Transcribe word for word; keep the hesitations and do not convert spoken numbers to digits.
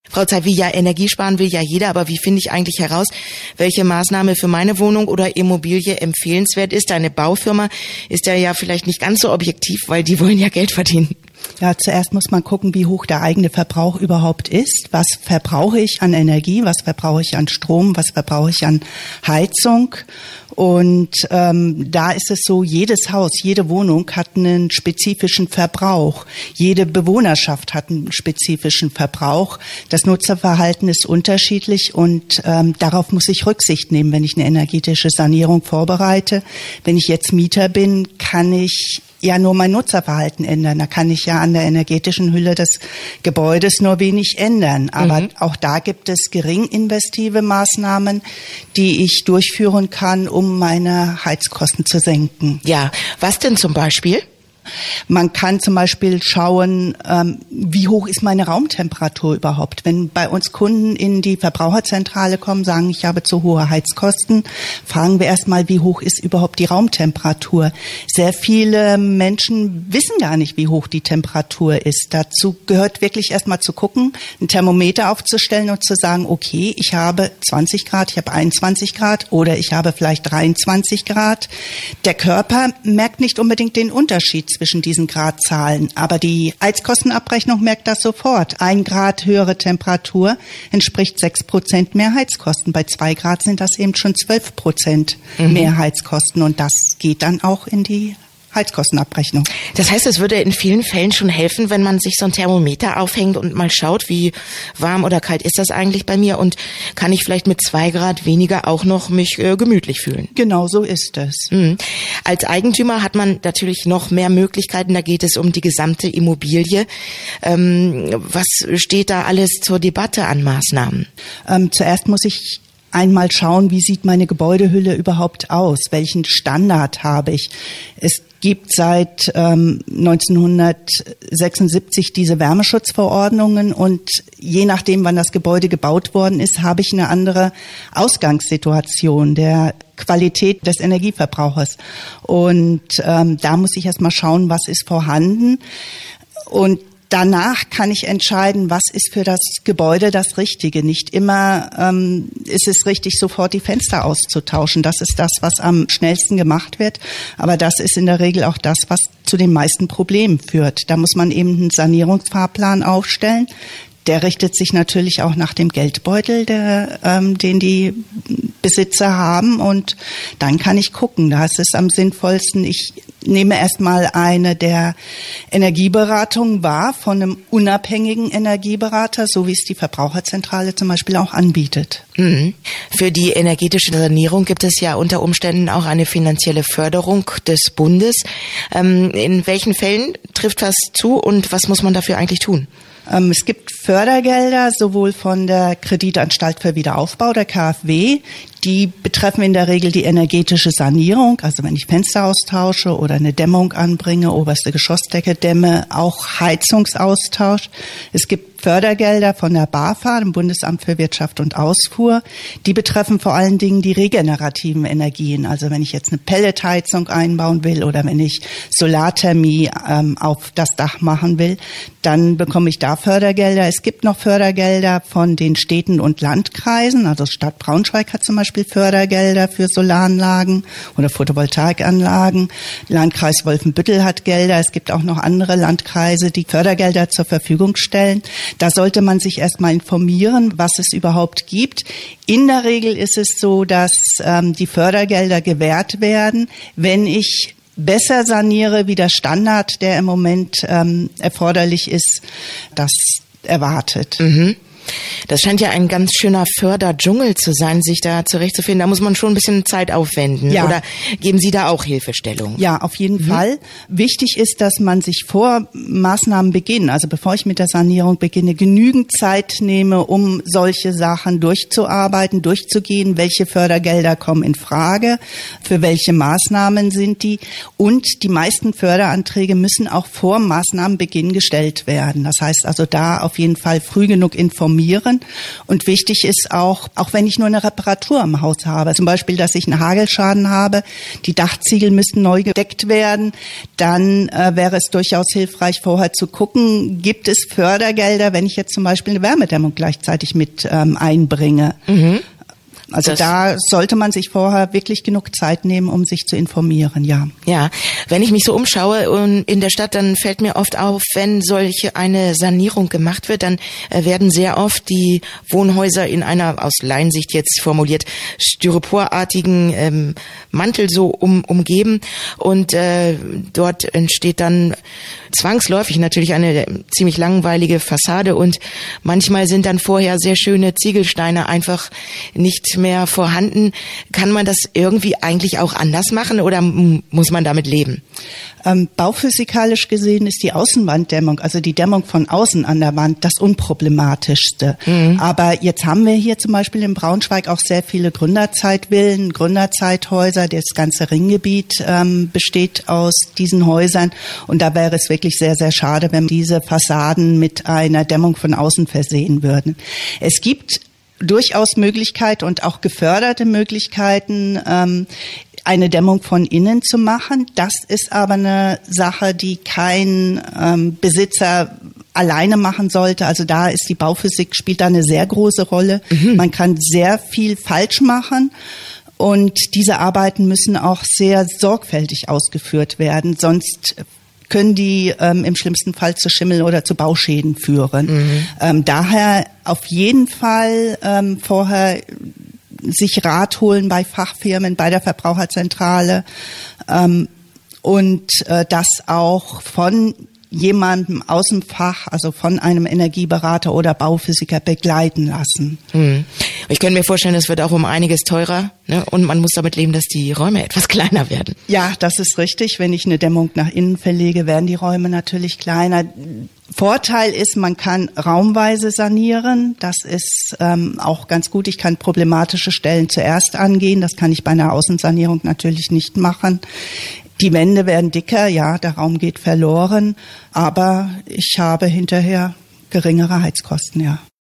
Frau Zeiwi, ja, Energiesparen will ja jeder, aber wie finde ich eigentlich heraus, welche Maßnahme für meine Wohnung oder Immobilie empfehlenswert ist? Eine Baufirma ist ja ja vielleicht nicht ganz so objektiv, weil die wollen ja Geld verdienen. Ja, zuerst muss man gucken, wie hoch der eigene Verbrauch überhaupt ist. Was verbrauche ich an Energie? Was verbrauche ich an Strom? Was verbrauche ich an Heizung? Und ähm, da ist es so, jedes Haus, jede Wohnung hat einen spezifischen Verbrauch. Jede Bewohnerschaft hat einen spezifischen Verbrauch. Das Nutzerverhalten ist unterschiedlich und ähm, darauf muss ich Rücksicht nehmen, wenn ich eine energetische Sanierung vorbereite. Wenn ich jetzt Mieter bin, kann ich ja nur mein Nutzerverhalten ändern. Da kann ich ja an der energetischen Hülle des Gebäudes nur wenig ändern. Aber mhm. auch da gibt es gering investive Maßnahmen, die ich durchführen kann, um meine Heizkosten zu senken. Ja, was denn zum Beispiel? Man kann zum Beispiel schauen, ähm, wie hoch ist meine Raumtemperatur überhaupt. Wenn bei uns Kunden in die Verbraucherzentrale kommen, sagen, ich habe zu hohe Heizkosten, fragen wir erstmal, wie hoch ist überhaupt die Raumtemperatur. Sehr viele Menschen wissen gar nicht, wie hoch die Temperatur ist. Dazu gehört wirklich erstmal zu gucken, ein Thermometer aufzustellen und zu sagen, okay, ich habe zwanzig Grad, ich habe einundzwanzig Grad oder ich habe vielleicht dreiundzwanzig Grad. Der Körper merkt nicht unbedingt den Unterschied zwischen diesen Gradzahlen. Aber die Heizkostenabrechnung merkt das sofort. Ein Grad höhere Temperatur entspricht sechs Prozent mehr Heizkosten. Bei zwei Grad sind das eben schon zwölf Prozent mhm. mehr Heizkosten. Und das geht dann auch in die Heizkostenabrechnung. Das heißt, es würde in vielen Fällen schon helfen, wenn man sich so ein Thermometer aufhängt und mal schaut, wie warm oder kalt ist das eigentlich bei mir und kann ich vielleicht mit zwei Grad weniger auch noch mich äh, gemütlich fühlen. Genau so ist es. Mhm. Als Eigentümer hat man natürlich noch mehr Möglichkeiten, da geht es um die gesamte Immobilie. Ähm, was steht da alles zur Debatte an Maßnahmen? Ähm, zuerst muss ich einmal schauen, wie sieht meine Gebäudehülle überhaupt aus? Welchen Standard habe ich? Es gibt seit ähm, neunzehnhundertsechsundsiebzig diese Wärmeschutzverordnungen und je nachdem, wann das Gebäude gebaut worden ist, habe ich eine andere Ausgangssituation der Qualität des Energieverbrauchers. Und ähm, da muss ich erstmal schauen, was ist vorhanden. Und danach kann ich entscheiden, was ist für das Gebäude das Richtige. Nicht immer ähm, ist es richtig, sofort die Fenster auszutauschen. Das ist das, was am schnellsten gemacht wird. Aber das ist in der Regel auch das, was zu den meisten Problemen führt. Da muss man eben einen Sanierungsfahrplan aufstellen. Der richtet sich natürlich auch nach dem Geldbeutel, der, ähm, den die Besitzer haben. Und dann kann ich gucken. Da ist es am sinnvollsten, ich nehme erstmal eine der Energieberatungen wahr von einem unabhängigen Energieberater, so wie es die Verbraucherzentrale zum Beispiel auch anbietet. Mhm. Für die energetische Sanierung gibt es ja unter Umständen auch eine finanzielle Förderung des Bundes. Ähm, in welchen Fällen trifft das zu und was muss man dafür eigentlich tun? Es gibt Fördergelder sowohl von der Kreditanstalt für Wiederaufbau, der K f W, die betreffen in der Regel die energetische Sanierung, also wenn ich Fenster austausche oder eine Dämmung anbringe, oberste Geschossdecke dämme, auch Heizungsaustausch. Es gibt Fördergelder von der BAFA, dem Bundesamt für Wirtschaft und Ausfuhr, die betreffen vor allen Dingen die regenerativen Energien. Also wenn ich jetzt eine Pelletheizung einbauen will oder wenn ich Solarthermie ähm, auf das Dach machen will, dann bekomme ich da Fördergelder. Es gibt noch Fördergelder von den Städten und Landkreisen, also Stadt Braunschweig hat zum Beispiel Fördergelder für Solaranlagen oder Photovoltaikanlagen. Landkreis Wolfenbüttel hat Gelder. Es gibt auch noch andere Landkreise, die Fördergelder zur Verfügung stellen. Da sollte man sich erstmal informieren, was es überhaupt gibt. In der Regel ist es so, dass ähm, die Fördergelder gewährt werden, wenn ich besser saniere, wie der Standard, der im Moment ähm, erforderlich ist, das erwartet. Mhm. Das scheint ja ein ganz schöner Förderdschungel zu sein, sich da zurechtzufinden. Da muss man schon ein bisschen Zeit aufwenden. Ja. Oder geben Sie da auch Hilfestellung? Ja, auf jeden mhm. Fall. Wichtig ist, dass man sich vor Maßnahmenbeginn, also bevor ich mit der Sanierung beginne, genügend Zeit nehme, um solche Sachen durchzuarbeiten, durchzugehen. Welche Fördergelder kommen in Frage? Für welche Maßnahmen sind die? Und die meisten Förderanträge müssen auch vor Maßnahmenbeginn gestellt werden. Das heißt also da auf jeden Fall früh genug informieren. sanieren. Und wichtig ist auch, auch wenn ich nur eine Reparatur im Haus habe, zum Beispiel, dass ich einen Hagelschaden habe, die Dachziegel müssten neu gedeckt werden, dann äh, wäre es durchaus hilfreich, vorher zu gucken, gibt es Fördergelder, wenn ich jetzt zum Beispiel eine Wärmedämmung gleichzeitig mit ähm, einbringe. Mhm. Also das, da sollte man sich vorher wirklich genug Zeit nehmen, um sich zu informieren, ja. Ja, wenn ich mich so umschaue in der Stadt, dann fällt mir oft auf, wenn solche eine Sanierung gemacht wird, dann werden sehr oft die Wohnhäuser in einer, aus Laiensicht jetzt formuliert, styroporartigen ähm, Mantel so um, umgeben und äh, dort entsteht dann zwangsläufig natürlich eine ziemlich langweilige Fassade und manchmal sind dann vorher sehr schöne Ziegelsteine einfach nicht mehr vorhanden. Kann man das irgendwie eigentlich auch anders machen oder m- muss man damit leben? Ähm, bauphysikalisch gesehen ist die Außenwanddämmung, also die Dämmung von außen an der Wand, das unproblematischste. Mhm. Aber jetzt haben wir hier zum Beispiel in Braunschweig auch sehr viele Gründerzeitvillen, Gründerzeithäuser. Das ganze Ringgebiet ähm, besteht aus diesen Häusern. Und da wäre es wirklich sehr, sehr schade, wenn diese Fassaden mit einer Dämmung von außen versehen würden. Es gibt durchaus Möglichkeit und auch geförderte Möglichkeiten, ähm, eine Dämmung von innen zu machen. Das ist aber eine Sache, die kein ähm, Besitzer alleine machen sollte. Also da ist die Bauphysik, spielt da eine sehr große Rolle. Mhm. Man kann sehr viel falsch machen. Und diese Arbeiten müssen auch sehr sorgfältig ausgeführt werden, sonst können die ähm, im schlimmsten Fall zu Schimmel oder zu Bauschäden führen. Mhm. Ähm, daher auf jeden Fall ähm, vorher sich Rat holen bei Fachfirmen, bei der Verbraucherzentrale ähm, und äh, das auch von jemandem aus dem Fach, also von einem Energieberater oder Bauphysiker begleiten lassen. Hm. Ich könnte mir vorstellen, es wird auch um einiges teurer, ne? Und man muss damit leben, dass die Räume etwas kleiner werden. Ja, das ist richtig. Wenn ich eine Dämmung nach innen verlege, werden die Räume natürlich kleiner. Vorteil ist, man kann raumweise sanieren. Das ist ähm, auch ganz gut. Ich kann problematische Stellen zuerst angehen. Das kann ich bei einer Außensanierung natürlich nicht machen. Die Wände werden dicker, ja, der Raum geht verloren, aber ich habe hinterher geringere Heizkosten, ja.